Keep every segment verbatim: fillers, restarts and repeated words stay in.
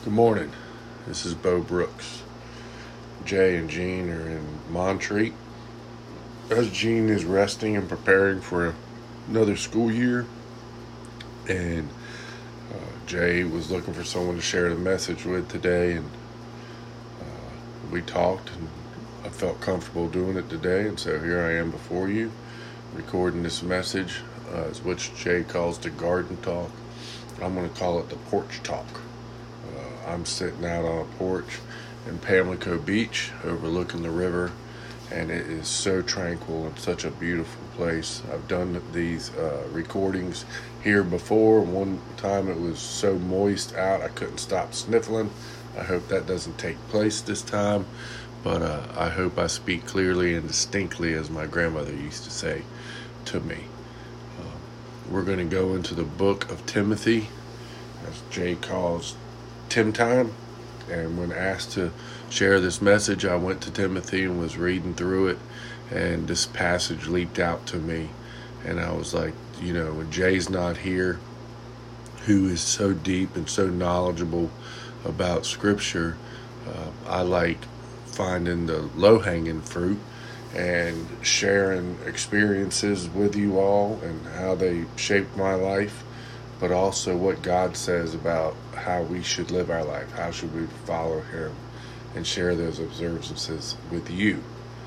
Good morning. This is Bo Brooks. Jay and Jean are in Montreat. As Jean is resting and preparing for another school year, and uh, Jay was looking for someone to share the message with today, and uh, we talked, and I felt comfortable doing it today, and so here I am before you, recording this message, uh, which Jay calls the garden talk. I'm going to call it the porch talk. Uh, I'm sitting out on a porch in Pamlico Beach overlooking the river, and it is so tranquil and such a beautiful place. I've done these uh, recordings here before. One time it was so moist out I couldn't stop sniffling. I hope that doesn't take place this time, but uh, I hope I speak clearly and distinctly, as my grandmother used to say to me. Uh, we're going to go into the book of Timothy, as Jay calls Tim Time. And when asked to share this message, I went to Timothy and was reading through it, and this passage leaped out to me, and I was like, you know, when Jay's not here, who is so deep and so knowledgeable about Scripture, uh, I like finding the low-hanging fruit and sharing experiences with you all and how they shaped my life, but also what God says about how we should live our life, how should we follow Him, and share those observances with you.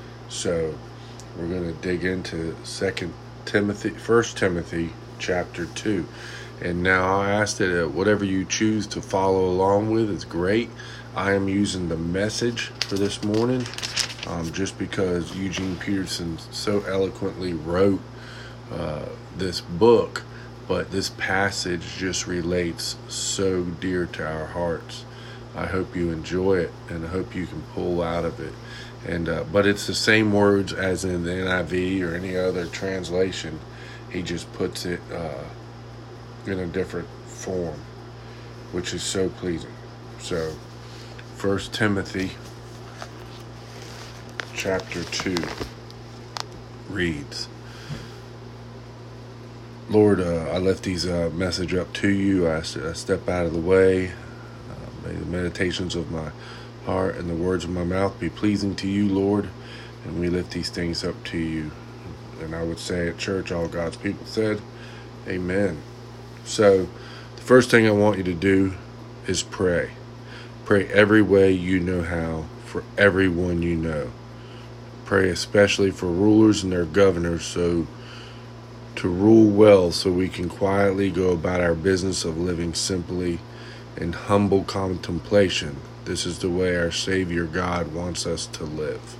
So we're going to dig into Second Timothy, First Timothy, chapter two. And now I ask that uh, whatever you choose to follow along with is great. I am using the Message for this morning, um, just because Eugene Peterson so eloquently wrote uh, this book. But this passage just relates so dear to our hearts. I hope you enjoy it, and I hope you can pull out of it. And uh, but it's the same words as in the N I V or any other translation. He just puts it uh, in a different form, which is so pleasing. So, First Timothy chapter two reads, Lord, uh, I lift these uh, message up to you. I, I step out of the way. Uh, may the meditations of my heart and the words of my mouth be pleasing to you, Lord. And we lift these things up to you. And I would say at church, all God's people said, amen. So the first thing I want you to do is pray. Pray every way you know how, for everyone you know. Pray especially for rulers and their governors, so to rule well, so we can quietly go about our business of living simply in humble contemplation. This is the way our Savior God wants us to live.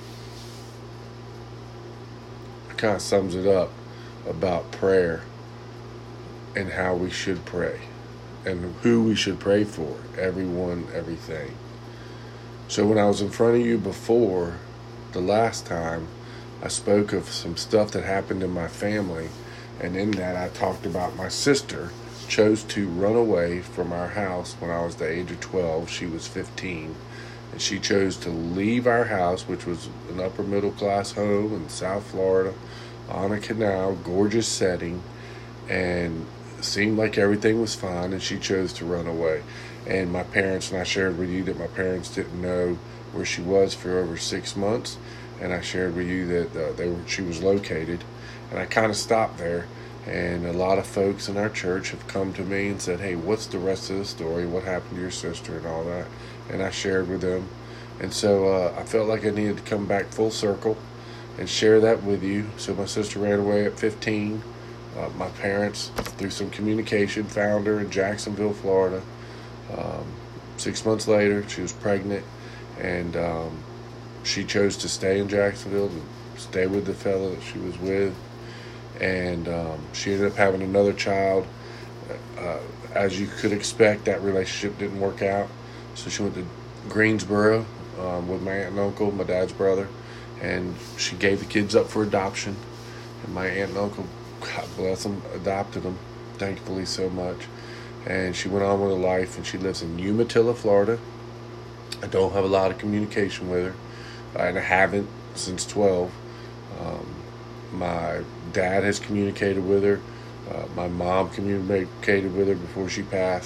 It kind of sums it up about prayer and how we should pray and who we should pray for, everyone, everything. So when I was in front of you before, the last time, I spoke of some stuff that happened in my family, and in that I talked about my sister chose to run away from our house when I was the age of twelve. She was fifteen, and she chose to leave our house, which was an upper middle class home in South Florida on a canal, gorgeous setting, and it seemed like everything was fine, and she chose to run away. And my parents, and I shared with you that my parents didn't know where she was for over six months. And I shared with you that uh, they were, she was located. And I kind of stopped there. And a lot of folks in our church have come to me and said, hey, what's the rest of the story? What happened to your sister and all that? And I shared with them. And so uh, I felt like I needed to come back full circle and share that with you. So my sister ran away at fifteen. Uh, my parents, through some communication, found her in Jacksonville, Florida. Um, six months later, she was pregnant. And um, she chose to stay in Jacksonville, to stay with the fellow that she was with. And um, she ended up having another child. Uh, as you could expect, that relationship didn't work out. So she went to Greensboro um, with my aunt and uncle, my dad's brother. And she gave the kids up for adoption. And my aunt and uncle, God bless them, adopted them, thankfully so much. And she went on with her life, and she lives in Umatilla, Florida. I don't have a lot of communication with her. And I haven't since twelve. Um, my dad has communicated with her. Uh, my mom communicated with her before she passed.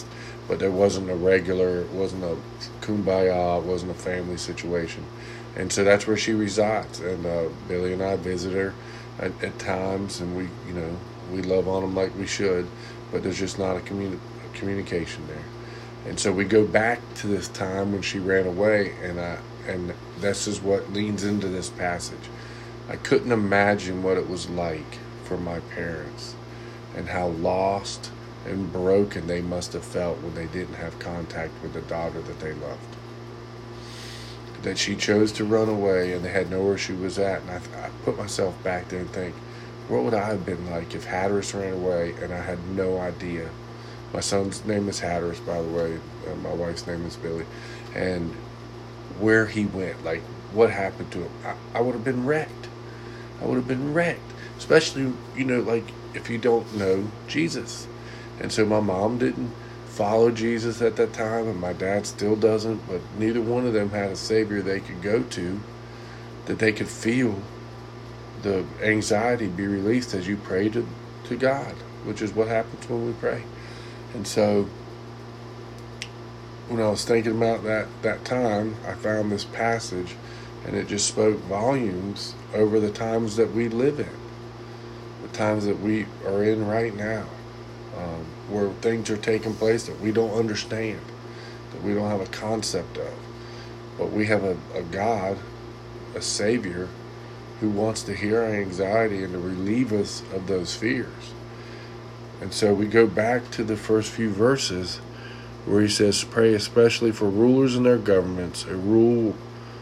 but there wasn't a regular, it wasn't a kumbaya, it wasn't a family situation. And so that's where she resides. And uh, Billy and I visit her at, at times, and we, you know, we love on them like we should, but there's just not a, communi- a communication there. And so we go back to this time when she ran away, and I, and this is what leans into this passage. I couldn't imagine what it was like for my parents and how lost and broken they must have felt when they didn't have contact with the daughter that they loved. That she chose to run away and they had nowhere she was at. And I, I put myself back there and think, what would I have been like if Hatteras ran away and I had no idea? My son's name is Hatteras, by the way. Uh, my wife's name is Billy. And where he went, like what happened to him, I, I would have been wrecked. I would have been wrecked. Especially, you know, like if you don't know Jesus. And so my mom didn't follow Jesus at that time, and my dad still doesn't, but neither one of them had a Savior they could go to that they could feel the anxiety be released as you pray to, to God, which is what happens when we pray. And so when I was thinking about that, that time, I found this passage, and it just spoke volumes over the times that we live in, the times that we are in right now. Um, where things are taking place that we don't understand, that we don't have a concept of. But we have a, a God, a Savior, who wants to hear our anxiety and to relieve us of those fears. And so we go back to the first few verses where he says, pray especially for rulers and their governments, a rule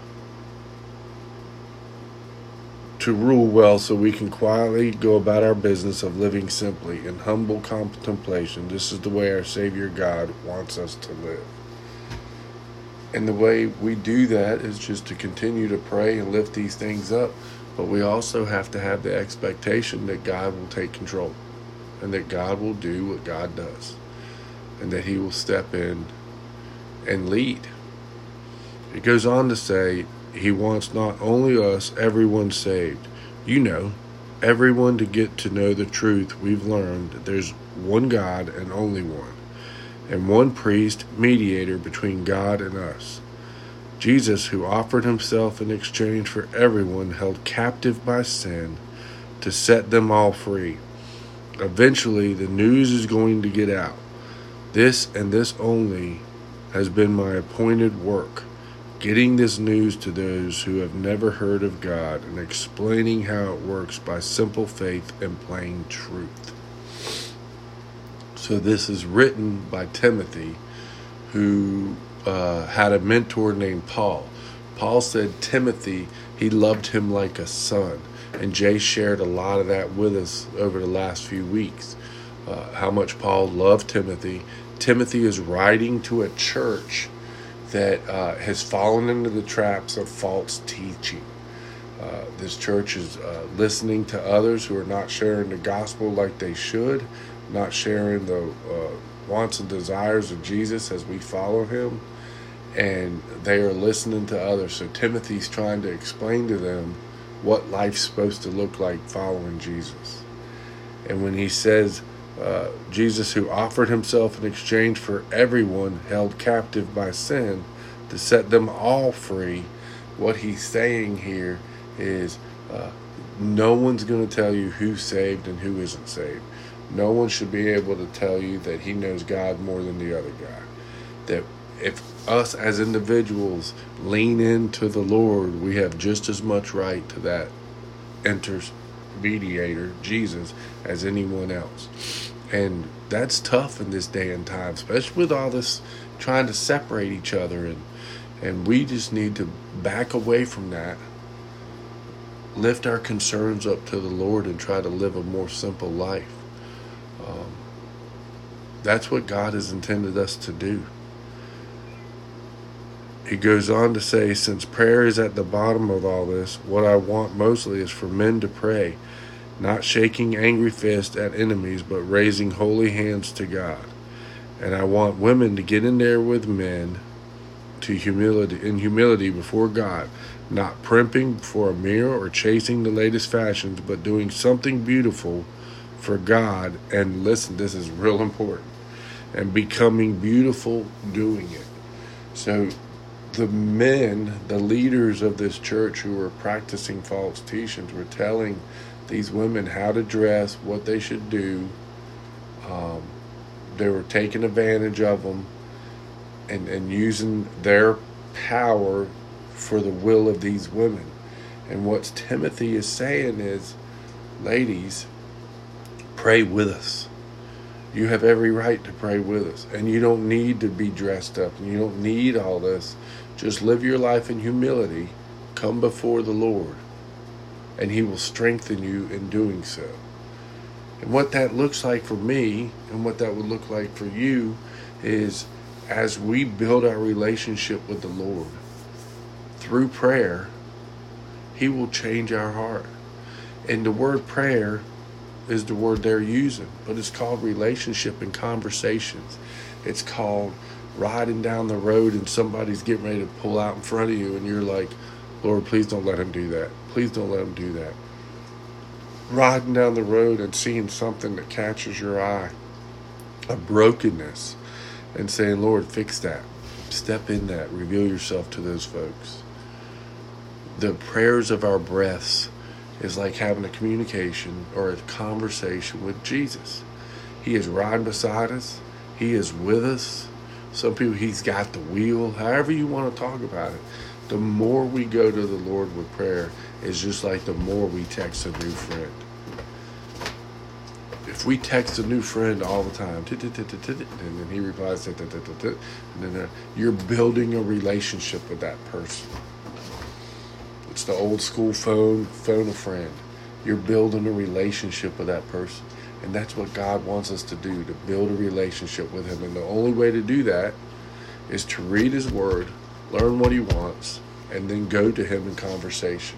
to rule well so we can quietly go about our business of living simply in humble contemplation. This is the way our Savior God wants us to live. And the way we do that is just to continue to pray and lift these things up. But we also have to have the expectation that God will take control and that God will do what God does and that he will step in and lead. It goes on to say, he wants not only us, everyone saved. You know, everyone to get to know the truth. We've learned that there's one God and only one, and one priest, mediator between God and us. Jesus, who offered himself in exchange for everyone held captive by sin to set them all free. Eventually, the news is going to get out. This and this only has been my appointed work. Getting this news to those who have never heard of God and explaining how it works by simple faith and plain truth. So this is written by Timothy, who uh, had a mentor named Paul. Paul said Timothy, he loved him like a son. And Jay shared a lot of that with us over the last few weeks, uh, how much Paul loved Timothy. Timothy is writing to a church that uh, has fallen into the traps of false teaching. Uh, this church is uh, listening to others who are not sharing the gospel like they should, not sharing the uh, wants and desires of Jesus as we follow him, and they are listening to others. So Timothy's trying to explain to them what life's supposed to look like following Jesus. And when he says, Uh, Jesus, who offered himself in exchange for everyone held captive by sin to set them all free, what he's saying here is uh, no one's going to tell you who's saved and who isn't saved. No one should be able to tell you that he knows God more than the other guy. That if us as individuals lean into the Lord, we have just as much right to that intermediator, Jesus, as anyone else. And that's tough in this day and time, especially with all this trying to separate each other. And, and we just need to back away from that, lift our concerns up to the Lord, and try to live a more simple life. Um, that's what God has intended us to do. He goes on to say, since prayer is at the bottom of all this, what I want mostly is for men to pray, not shaking angry fists at enemies, but raising holy hands to God. And I want women to get in there with men to humility, in humility before God, not primping before a mirror or chasing the latest fashions, but doing something beautiful for God. And listen, this is real important. and becoming beautiful doing it. So the men, the leaders of this church who were practicing false teachings were telling these women how to dress, what they should do. Um, they were taking advantage of them and, and using their power for the will of these women. And what Timothy is saying is, ladies, pray with us. You have every right to pray with us. And you don't need to be dressed up. And you don't need all this. Just live your life in humility. Come before the Lord. And He will strengthen you in doing so. And what that looks like for me, and what that would look like for you, is as we build our relationship with the Lord, through prayer, He will change our heart. And the word prayer is the word they're using, but it's called relationship and conversations. It's called riding down the road and somebody's getting ready to pull out in front of you and you're like, Lord, please don't let him do that. Please don't let him do that. Riding down the road and seeing something that catches your eye, a brokenness, and saying, Lord, fix that. Step in that. Reveal yourself to those folks. The prayers of our breaths is like having a communication or a conversation with Jesus. He is riding beside us. He is with us. Some people, He's got the wheel. However you want to talk about it. The more we go to the Lord with prayer is just like the more we text a new friend. If we text a new friend all the time, and then he replies, and then you're building a relationship with that person. It's the old school phone, phone a friend. You're building a relationship with that person. And that's what God wants us to do, to build a relationship with Him. And the only way to do that is to read His Word, learn what He wants, and then go to Him in conversation.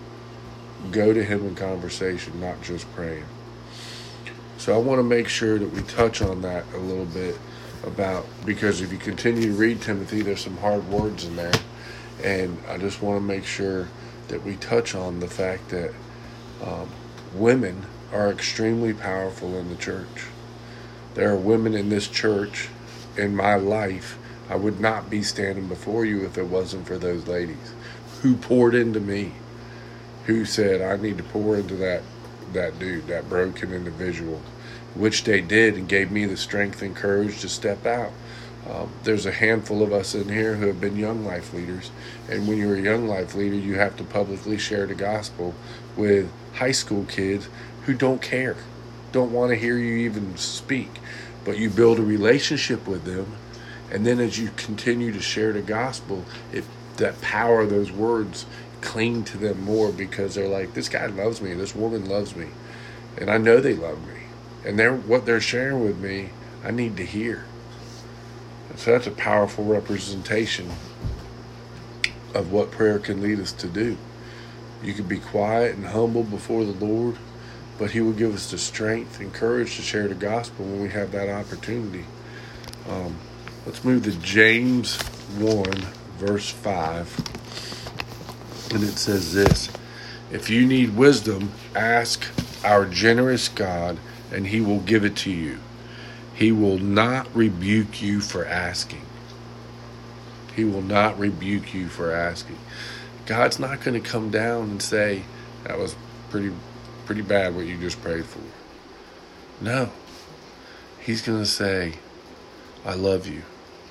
Go to Him in conversation, not just praying. So I want to make sure that we touch on that a little bit about, because if you continue to read Timothy, there's some hard words in there. And I just want to make sure that we touch on the fact that um, women are extremely powerful in the church. There are women in this church, in my life, I would not be standing before you if it wasn't for those ladies who poured into me, who said, I need to pour into that, that dude, that broken individual, which they did, and gave me the strength and courage to step out. Um, there's a handful of us in here who have been young life leaders. And when you're a young life leader, you have to publicly share the gospel with high school kids who don't care, don't want to hear you even speak. But you build a relationship with them. And then as you continue to share the gospel, it, that power of those words cling to them more, because they're like, this guy loves me, this woman loves me. And I know they love me. And they're, what they're sharing with me, I need to hear. So that's a powerful representation of what prayer can lead us to do. You can be quiet and humble before the Lord, but He will give us the strength and courage to share the gospel when we have that opportunity. Um, let's move to James one, verse five. And it says this: if you need wisdom, ask our generous God, and He will give it to you. He will not rebuke you for asking. He will not rebuke you for asking. God's not going to come down and say, that was pretty pretty bad what you just prayed for. No. He's going to say, I love you.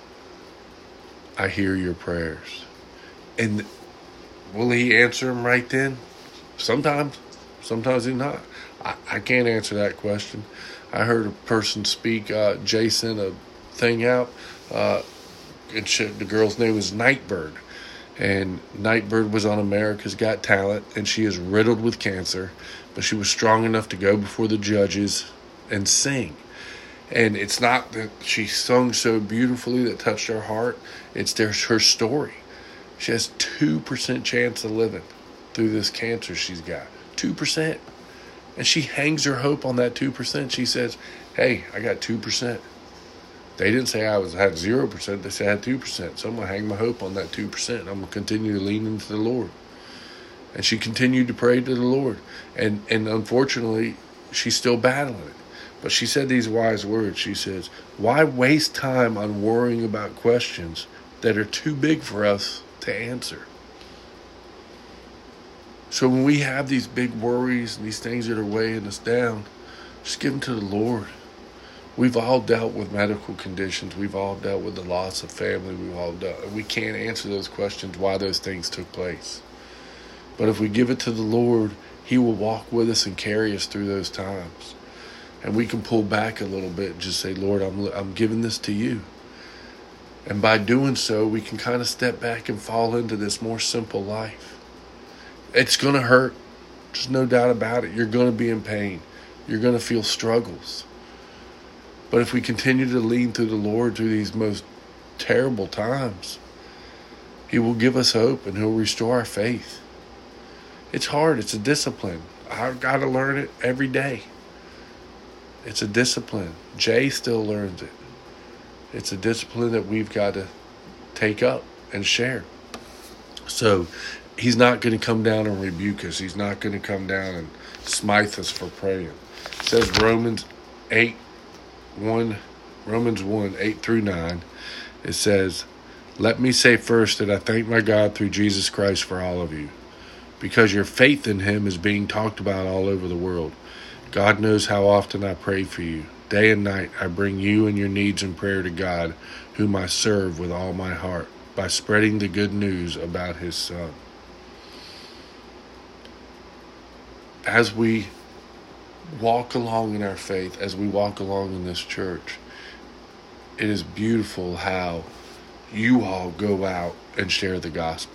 I hear your prayers. And will He answer them right then? Sometimes. Sometimes He's not. I, I can't answer that question. I heard a person speak, uh, Jay sent a thing out. Uh, it should, the girl's name was Nightbird. And Nightbird was on America's Got Talent, and she is riddled with cancer. But she was strong enough to go before the judges and sing. And it's not that she sung so beautifully that touched her heart. It's there's her story. She has two percent chance of living through this cancer she's got. two percent. And she hangs her hope on that two percent. She says, hey, I got two percent. They didn't say I was had zero percent. They said I had two percent. So I'm going to hang my hope on that two percent. I'm going to continue to lean into the Lord. And she continued to pray to the Lord. And and unfortunately, she's still battling it. But she said these wise words. She says, why waste time on worrying about questions that are too big for us to answer? So when we have these big worries and these things that are weighing us down, just give them to the Lord. We've all dealt with medical conditions. We've all dealt with the loss of family. We've all dealt. We can't answer those questions why those things took place. But if we give it to the Lord, He will walk with us and carry us through those times. And we can pull back a little bit and just say, Lord, I'm I'm giving this to you. And by doing so, we can kind of step back and fall into this more simple life. It's going to hurt. There's no doubt about it. You're going to be in pain. You're going to feel struggles. But if we continue to lean through the Lord through these most terrible times, He will give us hope and He'll restore our faith. It's hard. It's a discipline. I've got to learn it every day. It's a discipline. Jay still learns it. It's a discipline that we've got to take up and share. So He's not going to come down and rebuke us. He's not going to come down and smite us for praying. It says Romans eight, one, Romans one, eight through nine. It says, let me say first that I thank my God through Jesus Christ for all of you, because your faith in Him is being talked about all over the world. God knows how often I pray for you. Day and night I bring you and your needs in prayer to God, whom I serve with all my heart, by spreading the good news about His Son. As we walk along in our faith, as we walk along in this church, it is beautiful how you all go out and share the gospel,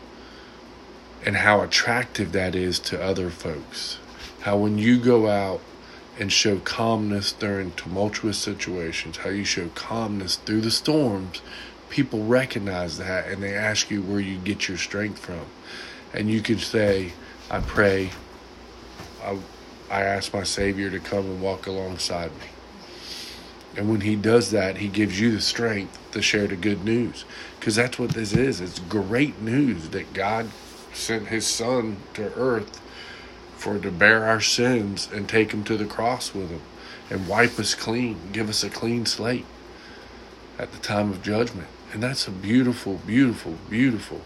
and how attractive that is to other folks. How when you go out and show calmness during tumultuous situations, how you show calmness through the storms, people recognize that and they ask you where you get your strength from. And you can say, I pray, I, I ask my Savior to come and walk alongside me. And when He does that, He gives you the strength to share the good news. Because that's what this is. It's great news that God sent His Son to earth for to bear our sins and take Him to the cross with Him and wipe us clean, give us a clean slate at the time of judgment. And that's a beautiful, beautiful, beautiful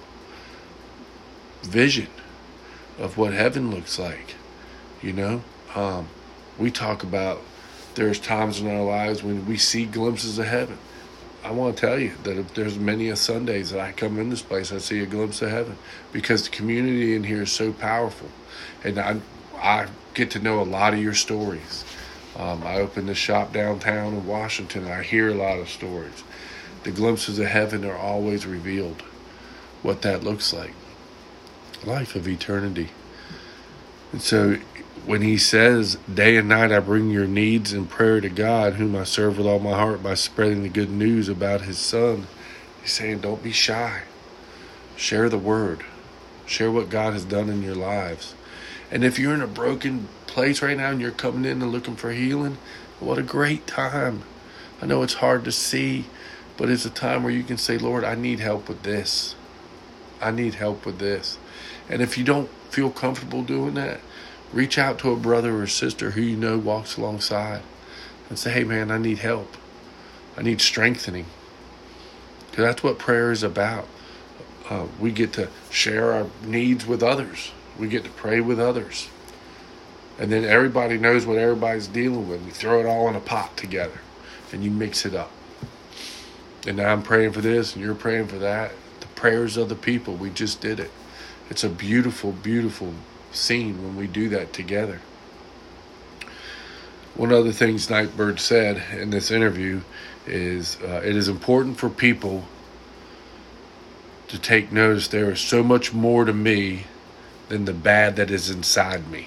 vision of what heaven looks like. You know, um, we talk about there's times in our lives when we see glimpses of heaven. I want to tell you that if there's many a Sundays that I come in this place, I see a glimpse of heaven, because the community in here is so powerful. And I, I get to know a lot of your stories. Um, I opened a shop downtown in Washington, and I hear a lot of stories. The glimpses of heaven are always revealed, what that looks like. Life of eternity. And so when He says, day and night I bring your needs in prayer to God, whom I serve with all my heart by spreading the good news about His Son, He's saying, don't be shy. Share the word. Share what God has done in your lives. And if you're in a broken place right now and you're coming in and looking for healing, what a great time. I know it's hard to see, but it's a time where you can say, Lord, I need help with this. I need help with this. And if you don't feel comfortable doing that, reach out to a brother or sister who you know walks alongside and say, hey man, I need help. I need strengthening. Because that's what prayer is about. Uh, we get to share our needs with others. We get to pray with others. And then everybody knows what everybody's dealing with. We throw it all in a pot together and you mix it up. And now I'm praying for this and you're praying for that. The prayers of the people, we just did it. It's a beautiful, beautiful scene when we do that together. One of the things Nightbird said in this interview is uh, it is important for people to take notice there is so much more to me than the bad that is inside me.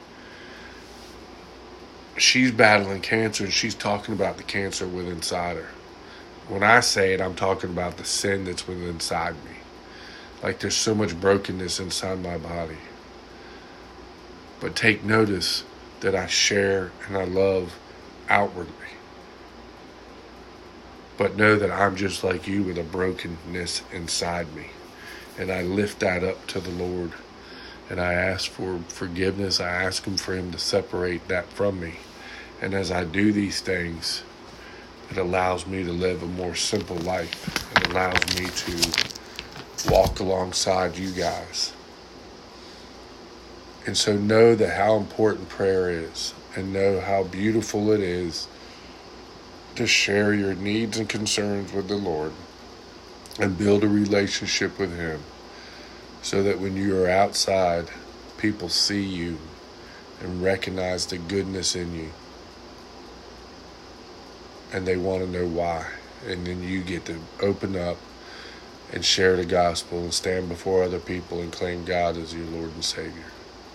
She's battling cancer and she's talking about the cancer within inside her. When I say it, I'm talking about the sin that's within inside me. Like there's so much brokenness inside my body. But take notice that I share and I love outwardly. But know that I'm just like you with a brokenness inside me. And I lift that up to the Lord. And I ask for forgiveness. I ask Him for Him to separate that from me. And as I do these things, it allows me to live a more simple life. It allows me to walk alongside you guys. And so know that how important prayer is, and know how beautiful it is to share your needs and concerns with the Lord and build a relationship with Him, so that when you are outside, people see you and recognize the goodness in you, and they want to know why. And then you get to open up and share the gospel and stand before other people and claim God as your Lord and Savior.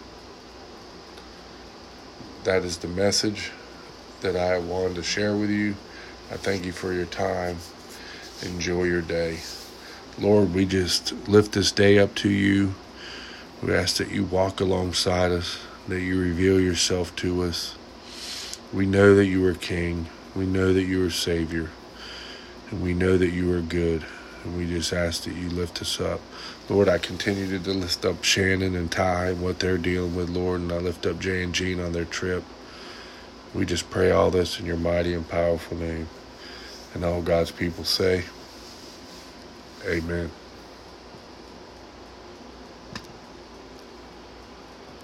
That is the message that I wanted to share with you. I thank you for your time. Enjoy your day. Lord, we just lift this day up to you. We ask that you walk alongside us, that you reveal yourself to us. We know that you are King. We know that you are Savior. And we know that you are good. And we just ask that you lift us up. Lord, I continue to lift up Shannon and Ty and what they're dealing with, Lord. And I lift up Jay and Jean on their trip. We just pray all this in your mighty and powerful name. And all God's people say, amen.